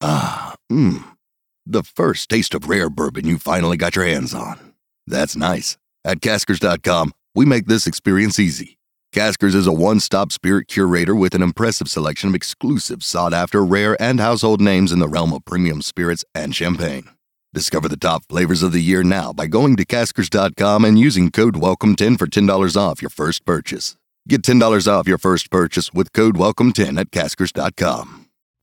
The first taste of rare bourbon you finally got your hands on. That's nice. At Caskers.com, we make this experience easy. Caskers is a one-stop spirit curator with an impressive selection of exclusive, sought-after, rare, and household names in the realm of premium spirits and champagne. Discover the top flavors of the year now by going to Caskers.com and using code WELCOME10 for $10 off your first purchase. Get $10 off your first purchase with code WELCOME10 at Caskers.com.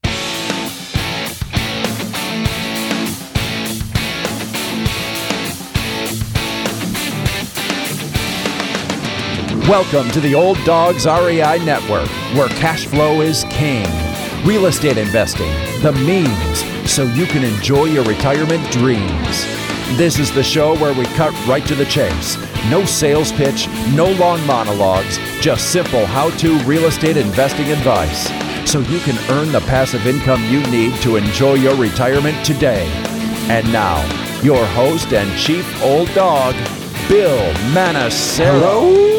Welcome to the Old Dogs REI Network, where cash flow is king. Real estate investing, the means, so you can enjoy your retirement dreams. This is the show where we cut right to the chase. No sales pitch, no long monologues, just simple how-to real estate investing advice, so you can earn the passive income you need to enjoy your retirement today. And now, your host and chief old dog, Bill Manassero.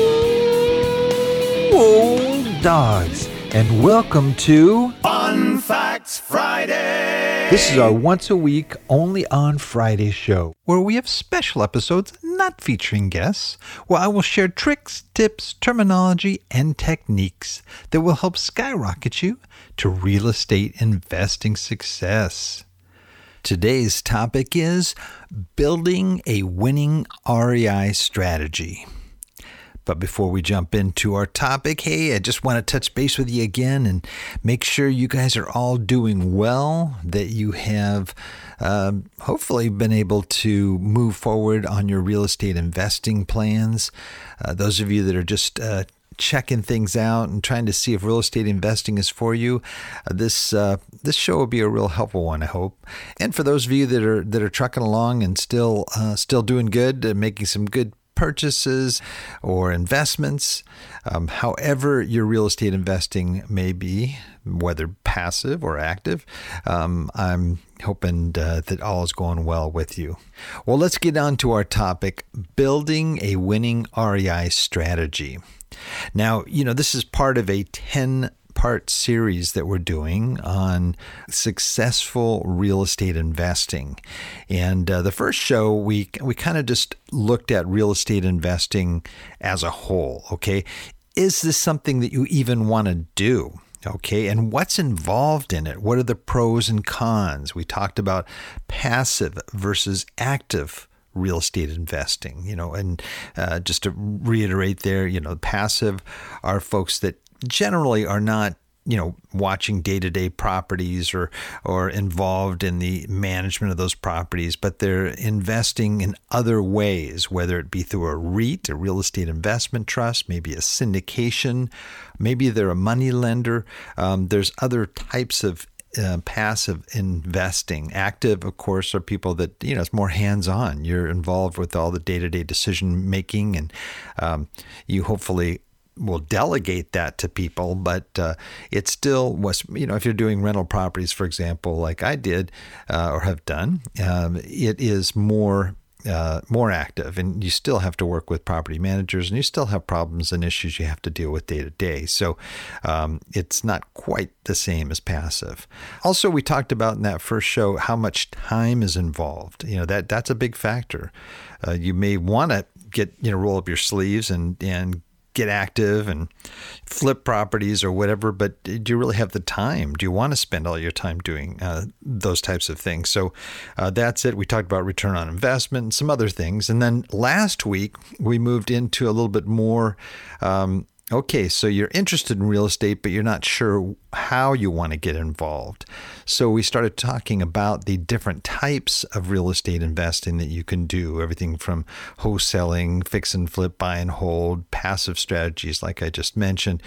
Old dogs, and welcome to Fun Facts Friday. This is our once a week, only on Friday show, where we have special episodes not featuring guests, where I will share tricks, tips, terminology, and techniques that will help skyrocket you to real estate investing success. Today's topic is building a winning REI strategy. But before we jump into our topic, hey, I just want to touch base with you again and make sure you guys are all doing well, that you have hopefully been able to move forward on your real estate investing plans. Those of you that are just checking things out and trying to see if real estate investing is for you, this show will be a real helpful one, I hope. And for those of you that are trucking along and still doing good, making some good purchases or investments, however your real estate investing may be, whether passive or active, I'm hoping that all is going well with you. Well, let's get on to our topic, building a winning REI strategy. Now, this is part of a 10-part series that we're doing on successful real estate investing. And the first show, we kind of just looked at real estate investing as a whole, okay? Is this something that you even want to do? Okay, and what's involved in it? What are the pros and cons? We talked about passive versus active real estate investing, and just to reiterate there, passive are folks that generally are not, watching day-to-day properties or involved in the management of those properties, but they're investing in other ways, whether it be through a REIT, a real estate investment trust, maybe a syndication, maybe they're a money lender. There's other types of passive investing. Active, of course, are people that, it's more hands-on. You're involved with all the day-to-day decision making, and you hopefully will delegate that to people, but it still was, if you're doing rental properties, for example, like I did or have done, it is more active, and you still have to work with property managers, and you still have problems and issues you have to deal with day to day. So it's not quite the same as passive. Also, we talked about in that first show how much time is involved. That's a big factor. You may want to get roll up your sleeves and get active and flip properties or whatever, but do you really have the time? Do you want to spend all your time doing those types of things? So that's it. We talked about return on investment and some other things. And then last week, we moved into a little bit more, okay, so you're interested in real estate, but you're not sure how you want to get involved. So we started talking about the different types of real estate investing that you can do, everything from wholesaling, fix and flip, buy and hold, passive strategies like I just mentioned,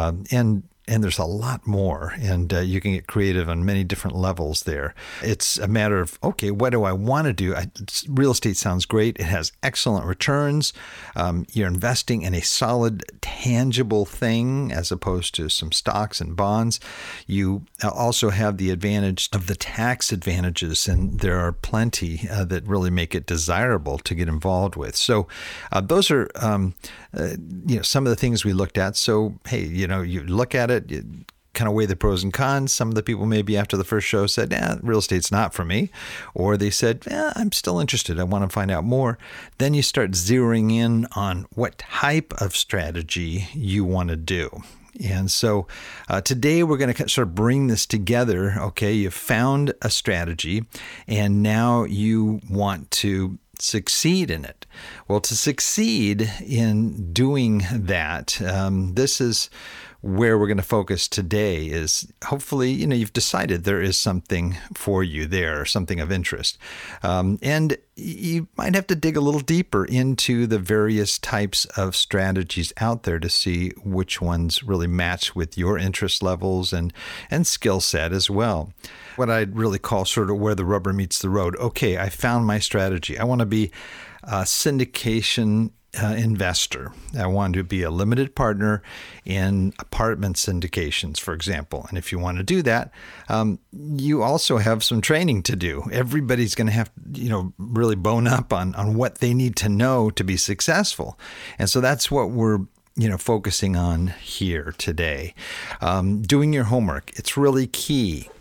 and there's a lot more, and you can get creative on many different levels there. It's a matter of, okay, what do I want to do? Real estate sounds great. It has excellent returns. You're investing in a solid, tangible thing as opposed to some stocks and bonds. You also have the advantage of the tax advantages, and there are plenty that really make it desirable to get involved with. So those are some of the things we looked at. So, hey, you look at it, kind of weigh the pros and cons. Some of the people maybe after the first show said, real estate's not for me. Or they said, I'm still interested. I want to find out more. Then you start zeroing in on what type of strategy you want to do. And so today we're going to sort of bring this together. Okay, you've found a strategy and now you want to succeed in it. Well, to succeed in doing that, this is where we're going to focus today. Is hopefully, you've decided there is something for you there, something of interest. And you might have to dig a little deeper into the various types of strategies out there to see which ones really match with your interest levels and skill set as well. What I'd really call sort of where the rubber meets the road. Okay, I found my strategy. I want to be a syndication investor. I want to be a limited partner in apartment syndications, for example. And if you want to do that, you also have some training to do. Everybody's going to have, really bone up on what they need to know to be successful. And so that's what we're focusing on here today. Doing your homework. It's really key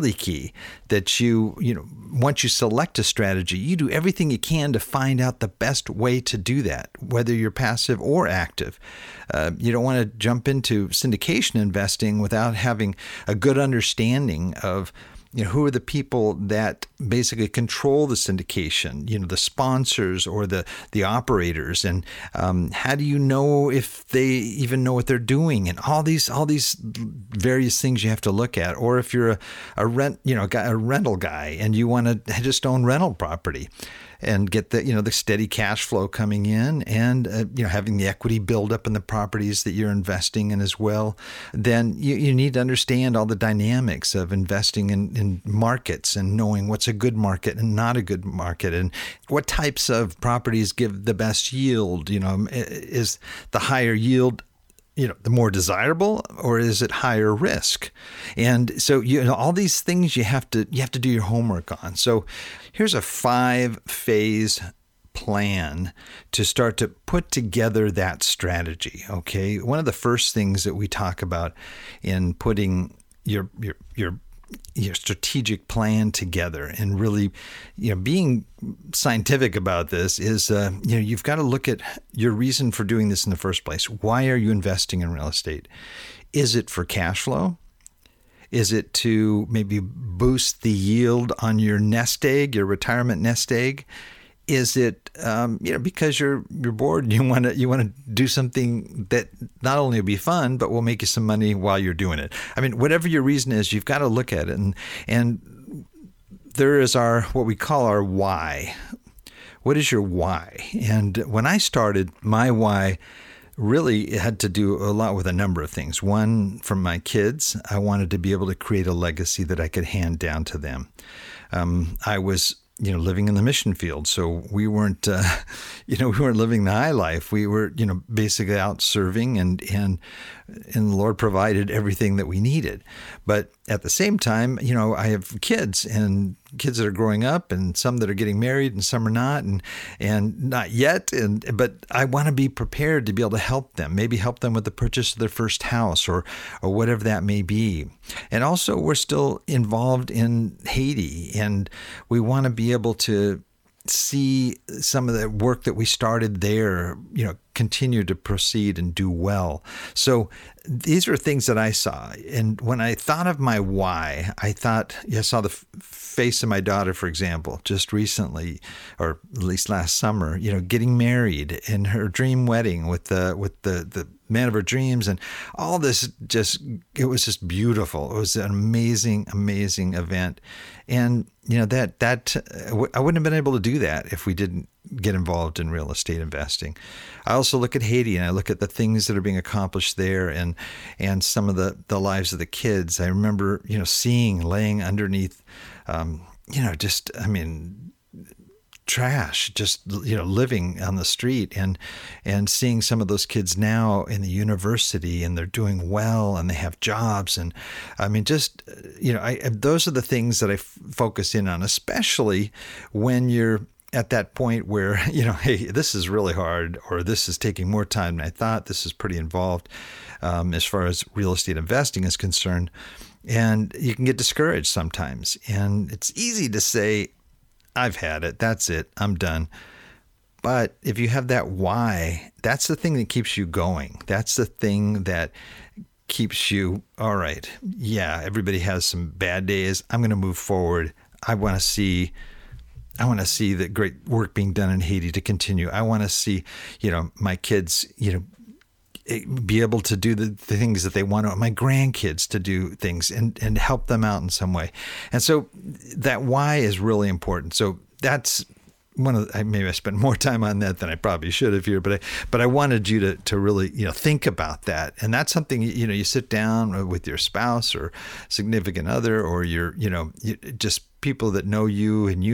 that you once you select a strategy, you do everything you can to find out the best way to do that, whether you're passive or active. You don't want to jump into syndication investing without having a good understanding of who are the people that basically control the syndication, the sponsors or the operators, and how do you know if they even know what they're doing, and all these various things you have to look at. Or if you're a rental guy and you want to just own rental property and get the steady cash flow coming in, and having the equity build up in the properties that you're investing in as well, then you need to understand all the dynamics of investing in markets and knowing what's a good market and not a good market, and what types of properties give the best yield. Is the higher yield the more desirable, or is it higher risk? And so, all these things you have to do your homework on. So here's a 5-phase plan to start to put together that strategy. Okay. One of the first things that we talk about in putting your strategic plan together and really, being scientific about this is, you've got to look at your reason for doing this in the first place. Why are you investing in real estate? Is it for cash flow? Is it to maybe boost the yield on your nest egg, your retirement nest egg? Is it, because you're bored and you want to do something that not only will be fun, but will make you some money while you're doing it? I mean, whatever your reason is, you've got to look at it. And there is what we call our why. What is your why? And when I started, my why really had to do a lot with a number of things. One, from my kids, I wanted to be able to create a legacy that I could hand down to them. I was living in the mission field. So we weren't, we weren't living the high life. We were, basically out serving, and the Lord provided everything that we needed. But at the same time, I have kids, and kids that are growing up, and some that are getting married, and some are not, and not yet. But I want to be prepared to be able to help them, maybe help them with the purchase of their first house or whatever that may be. And also, we're still involved in Haiti, and we want to be able to see some of the work that we started there, continue to proceed and do well. So these are things that I saw. And when I thought of my why, I saw the face of my daughter, for example, just recently, or at least last summer, getting married in her dream wedding with the man of her dreams, and all this it was just beautiful. It was an amazing, amazing event. And, that I wouldn't have been able to do that if we didn't get involved in real estate investing. I also look at Haiti, and I look at the things that are being accomplished there, and some of the lives of the kids. I remember, laying underneath, trash, just, living on the street, and seeing some of those kids now in the university, and they're doing well, and they have jobs. And those are the things that I focus in on, especially when you're at that point where, hey, this is really hard, or this is taking more time than I thought. This is pretty involved as far as real estate investing is concerned. And you can get discouraged sometimes. And it's easy to say, I've had it. That's it. I'm done. But if you have that why, that's the thing that keeps you going. That's the thing that keeps you, all right, yeah, everybody has some bad days. I'm going to move forward. I want to see the great work being done in Haiti to continue. I want to see, my kids, be able to do the things that they want to, my grandkids to do things and help them out in some way. And so that why is really important. So that's maybe I spent more time on that than I probably should have here, but I wanted you to really, think about that. And that's something, you sit down with your spouse or significant other, or just people that know you and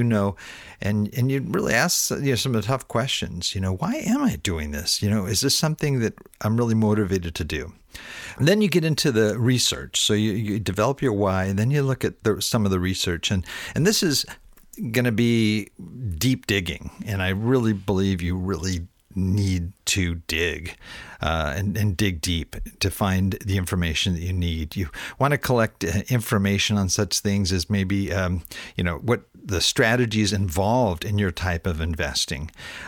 and you really ask, some of the tough questions, why am I doing this? Is this something that I'm really motivated to do? And then you get into the research. So you develop your why, and then you look at some of the research. And this is going to be deep digging. And I really believe you really need to dig and dig deep to find the information that you need. You want to collect information on such things as maybe, what the strategies involved in your type of investing.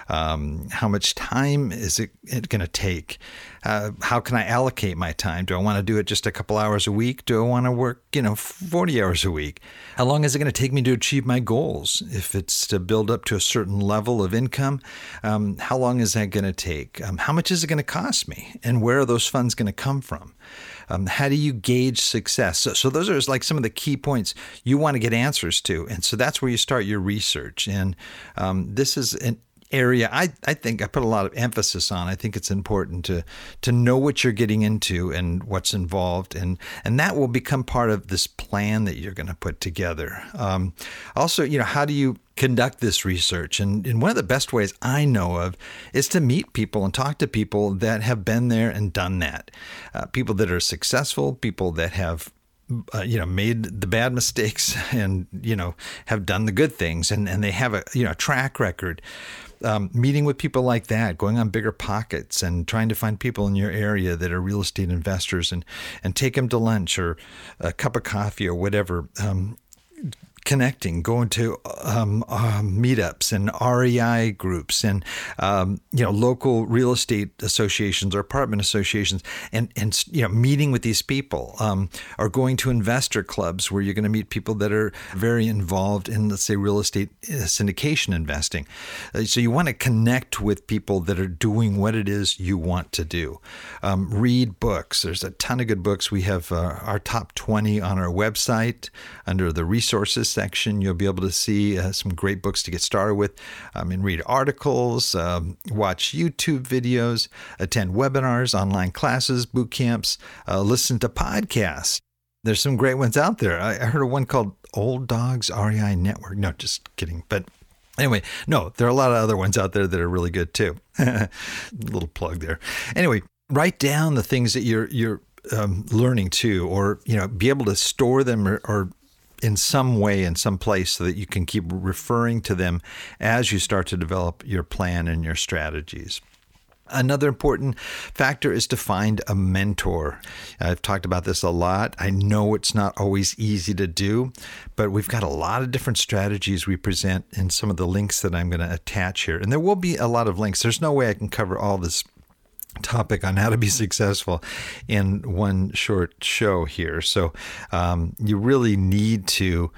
How much time is it going to take? How can I allocate my time? Do I want to do it just a couple hours a week? Do I want to work, 40 hours a week? How long is it going to take me to achieve my goals? If it's to build up to a certain level of income, how long is that going to take? How much is it going to cost me? And where are those funds going to come from? How do you gauge success? So those are like some of the key points you want to get answers to. And so that's where you start your research. And this is an area I think I put a lot of emphasis on. I think it's important to know what you're getting into and what's involved, and that will become part of this plan that you're going to put together. Also, how do you conduct this research? And one of the best ways I know of is to meet people and talk to people that have been there and done that. People that are successful, people that have made the bad mistakes and, have done the good things, and they have a track record. Meeting with people like that, going on Bigger Pockets and trying to find people in your area that are real estate investors and take them to lunch or a cup of coffee or whatever. Connecting, going to meetups and REI groups and local real estate associations or apartment associations, and meeting with these people, or going to investor clubs where you're going to meet people that are very involved in, let's say, real estate syndication investing. So you want to connect with people that are doing what it is you want to do. Read books. There's a ton of good books. We have our top 20 on our website under the resources section. You'll be able to see some great books to get started with, and read articles, watch YouTube videos, attend webinars, online classes, boot camps, listen to podcasts. There's some great ones out there. I heard of one called Old Dogs REI Network. No, just kidding. But anyway, no, there are a lot of other ones out there that are really good too. Little plug there. Anyway, write down the things that you're learning too, or be able to store them or in some way, in some place, so that you can keep referring to them as you start to develop your plan and your strategies. Another important factor is to find a mentor. I've talked about this a lot. I know it's not always easy to do, but we've got a lot of different strategies we present in some of the links that I'm going to attach here. And there will be a lot of links. There's no way I can cover all this topic on how to be successful in one short show here. So you really need to,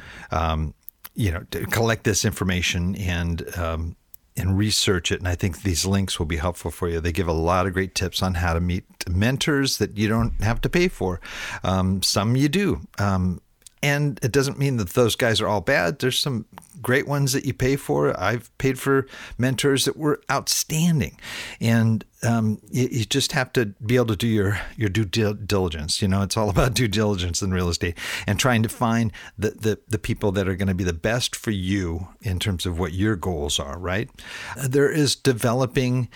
to collect this information and research it. And I think these links will be helpful for you. They give a lot of great tips on how to meet mentors that you don't have to pay for. Some you do. And it doesn't mean that those guys are all bad. There's some great ones that you pay for. I've paid for mentors that were outstanding. And you just have to be able to do your due diligence. It's all about due diligence in real estate and trying to find the people that are going to be the best for you in terms of what your goals are, right? There is developing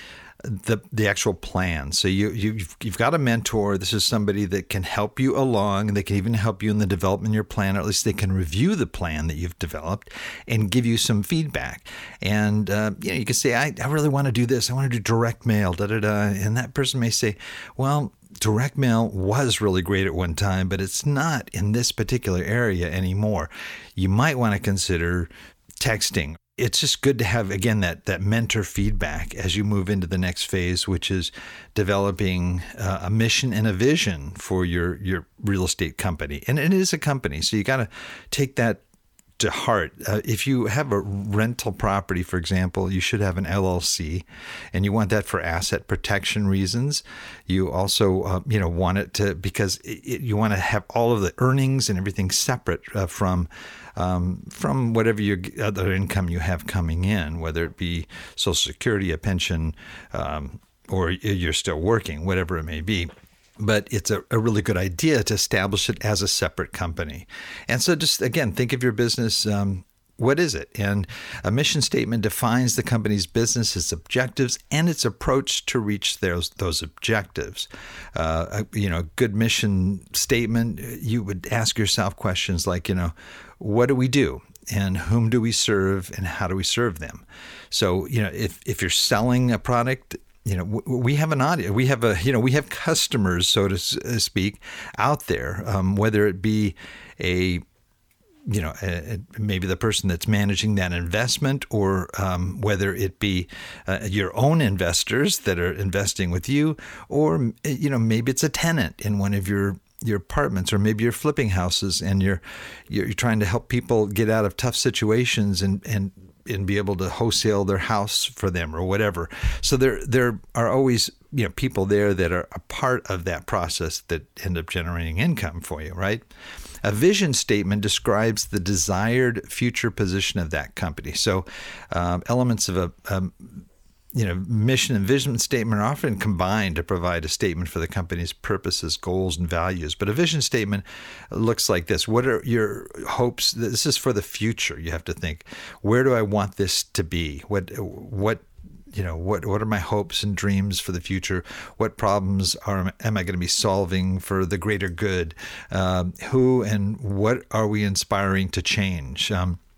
the actual plan. So you've got a mentor. This is somebody that can help you along, and they can even help you in the development of your plan, or at least they can review the plan that you've developed and give you some feedback. And you can say, I really want to do this. I want to do direct mail, and that person may say, well, direct mail was really great at one time, but it's not in this particular area anymore. You might want to consider texting. It's just good to have, again, that mentor feedback as you move into the next phase, which is developing a mission and a vision for your real estate company. And it is a company, so you got to take that to heart. If you have a rental property, for example, you should have an LLC, and you want that for asset protection reasons. You also, want it to, because you want to have all of the earnings and everything separate from whatever your other income you have coming in, whether it be Social Security, a pension, or you're still working, whatever it may be. But it's a really good idea to establish it as a separate company. And so just, again, think of your business. What is it? And a mission statement defines the company's business, its objectives, and its approach to reach those objectives. A good mission statement, you would ask yourself questions like, what do we do? And whom do we serve? And how do we serve them? So, if you're selling a product, we have an audience. We have customers, so to speak, out there. Whether it be maybe the person that's managing that investment, or whether it be your own investors that are investing with you, or maybe it's a tenant in one of your apartments, or maybe you're flipping houses and you're trying to help people get out of tough situations and be able to wholesale their house for them or whatever. So there are always people there that are a part of that process that end up generating income for you, right? A vision statement describes the desired future position of that company. So elements of a mission and vision statement are often combined to provide a statement for the company's purposes, goals, and values. But a vision statement looks like this. What are your hopes? This is for the future. You have to think, where do I want this to be? What are my hopes and dreams for the future? What problems am I going to be solving for the greater good? Who and what are we inspiring to change?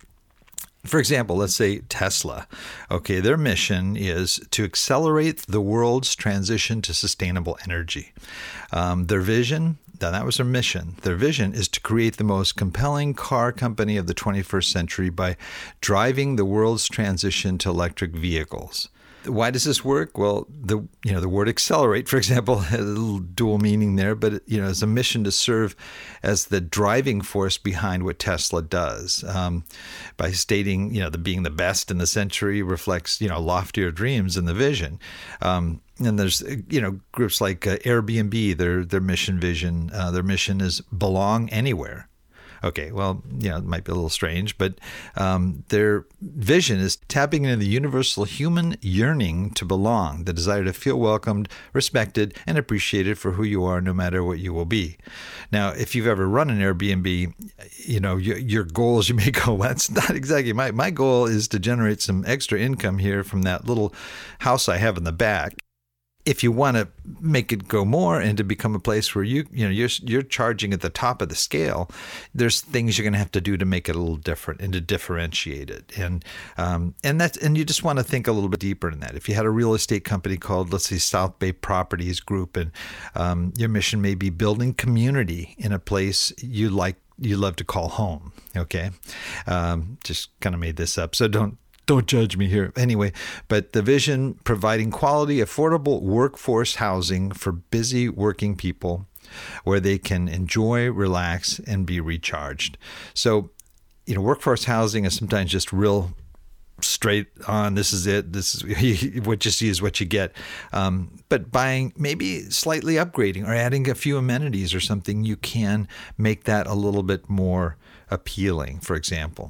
For example, let's say Tesla. Okay, their mission is to accelerate the world's transition to sustainable energy. Their vision, that was their mission. Their vision is to create the most compelling car company of the 21st century by driving the world's transition to electric vehicles. Why does this work? Well, the word accelerate, for example, has a little dual meaning there, but it's a mission to serve as the driving force behind what Tesla does. By stating, being the best in the century reflects, loftier dreams in the vision. And there's, groups like Airbnb, their mission vision, their mission is belong anywhere. Okay, well, it might be a little strange, but their vision is tapping into the universal human yearning to belong, the desire to feel welcomed, respected, and appreciated for who you are, no matter what you will be. Now, if you've ever run an Airbnb, your goals, you may go, well, that's not exactly my goal is to generate some extra income here from that little house I have in the back. If you want to make it go more and to become a place where you're charging at the top of the scale, there's things you're going to have to do to make it a little different and to differentiate it. And you just want to think a little bit deeper in that. If you had a real estate company called, let's say, South Bay Properties Group, and your mission may be building community in a place you love to call home. Okay, just kind of made this up, so don't judge me here. Anyway, but the vision, providing quality, affordable workforce housing for busy working people where they can enjoy, relax, and be recharged. So, workforce housing is sometimes just real straight on. This is it. This is what you see is what you get. But buying, maybe slightly upgrading or adding a few amenities or something, you can make that a little bit more appealing, for example.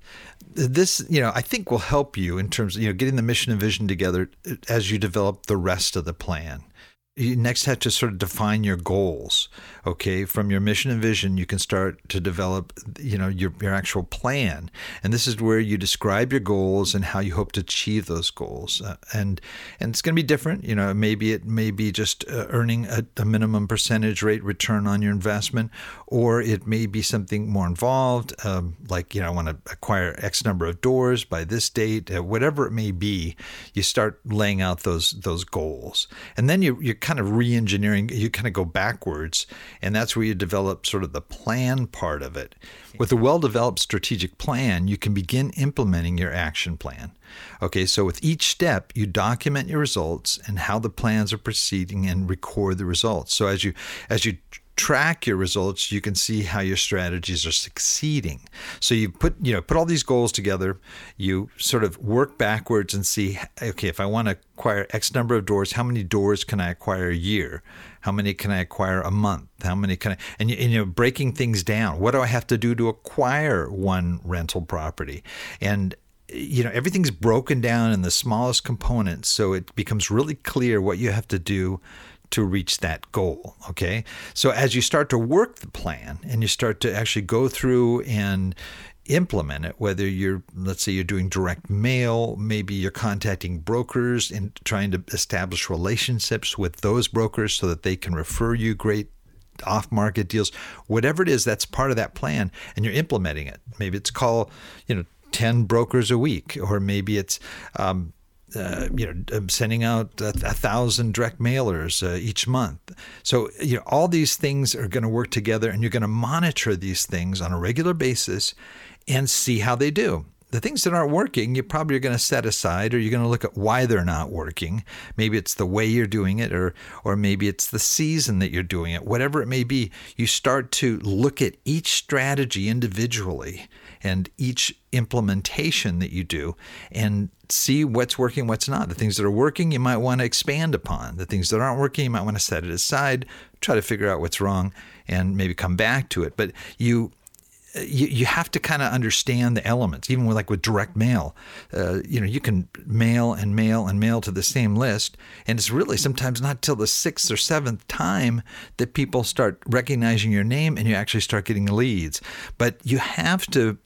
This, I think will help you in terms of, getting the mission and vision together as you develop the rest of the plan. You next have to sort of define your goals. Okay, from your mission and vision, you can start to develop, your actual plan. And this is where you describe your goals and how you hope to achieve those goals. And it's going to be different. Maybe it may be just earning a minimum percentage rate return on your investment, or it may be something more involved, like I want to acquire X number of doors by this date. Whatever it may be, you start laying out those goals, and then you're kind of re-engineering. You kind of go backwards. And that's where you develop sort of the plan part of it. With a well-developed strategic plan, you can begin implementing your action plan. Okay, so with each step, you document your results and how the plans are proceeding and record the results. So as you track your results, you can see how your strategies are succeeding. So you put all these goals together, you sort of work backwards and see, okay, if I want to acquire X number of doors, how many doors can I acquire a year? How many can I acquire a month? How many can I, and breaking things down. What do I have to do to acquire one rental property? And everything's broken down in the smallest components, so it becomes really clear what you have to do to reach that goal. Okay. So as you start to work the plan and you start to actually go through and implement it, whether let's say you're doing direct mail, maybe you're contacting brokers and trying to establish relationships with those brokers so that they can refer you great off-market deals, whatever it is, that's part of that plan, and you're implementing it. Maybe it's call, 10 brokers a week, or maybe it's, sending out 1,000 direct mailers each month. So, all these things are going to work together, and you're going to monitor these things on a regular basis and see how they do. The things that aren't working, you probably are going to set aside, or you're going to look at why they're not working. Maybe it's the way you're doing it, or maybe it's the season that you're doing it. Whatever it may be, you start to look at each strategy individually and each implementation that you do and see what's working, what's not. The things that are working, you might want to expand upon. The things that aren't working, you might want to set it aside, try to figure out what's wrong, and maybe come back to it. But you have to kind of understand the elements, even with direct mail. You can mail and mail and mail to the same list, and it's really sometimes not till the 6th or 7th time that people start recognizing your name and you actually start getting leads. But you have to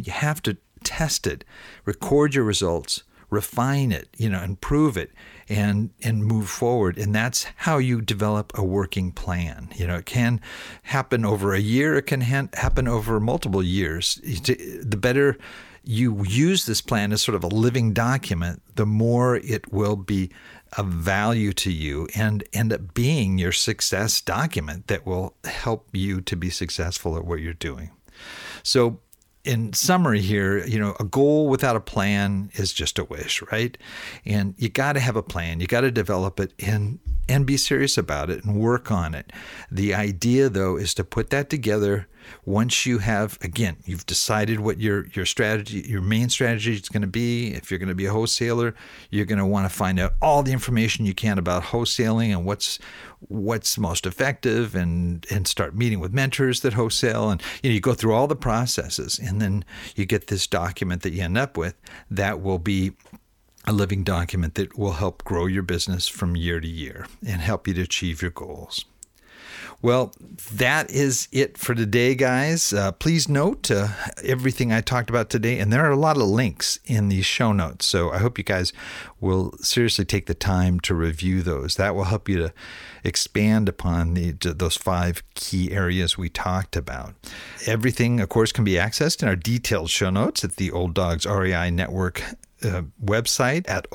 test it, record your results, refine it, improve it, and move forward. And that's how you develop a working plan. It can happen over a year. It can happen over multiple years. The better you use this plan as sort of a living document, the more it will be of value to you and end up being your success document that will help you to be successful at what you're doing. So, in summary here, a goal without a plan is just a wish, right? And you got to have a plan. You got to develop it and be serious about it and work on it. The idea, though, is to put that together once you have, again, you've decided what your strategy, your main strategy is going to be. If you're going to be a wholesaler, you're going to want to find out all the information you can about wholesaling and what's most effective, and start meeting with mentors that wholesale, and you go through all the processes, and then you get this document that you end up with that will be a living document that will help grow your business from year to year and help you to achieve your goals. Well, that is it for today, guys. Please note everything I talked about today, and there are a lot of links in these show notes. So I hope you guys will seriously take the time to review those. That will help you to expand upon those 5 key areas we talked about. Everything, of course, can be accessed in our detailed show notes at the Old Dogs REI Network website at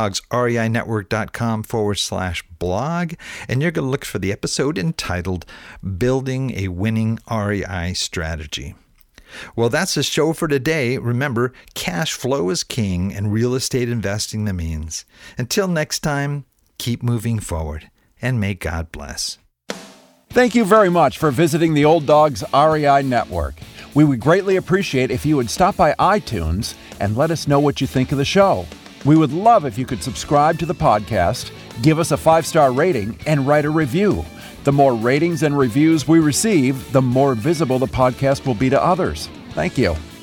olddogsreinetwork.com/blog, and you're going to look for the episode entitled Building a Winning REI Strategy. Well, that's the show for today. Remember, cash flow is king and real estate investing the means. Until next time, keep moving forward, and may God bless. Thank you very much for visiting the Old Dogs REI Network. We would greatly appreciate if you would stop by iTunes and let us know what you think of the show. We would love if you could subscribe to the podcast, give us a 5-star rating, and write a review. The more ratings and reviews we receive, the more visible the podcast will be to others. Thank you.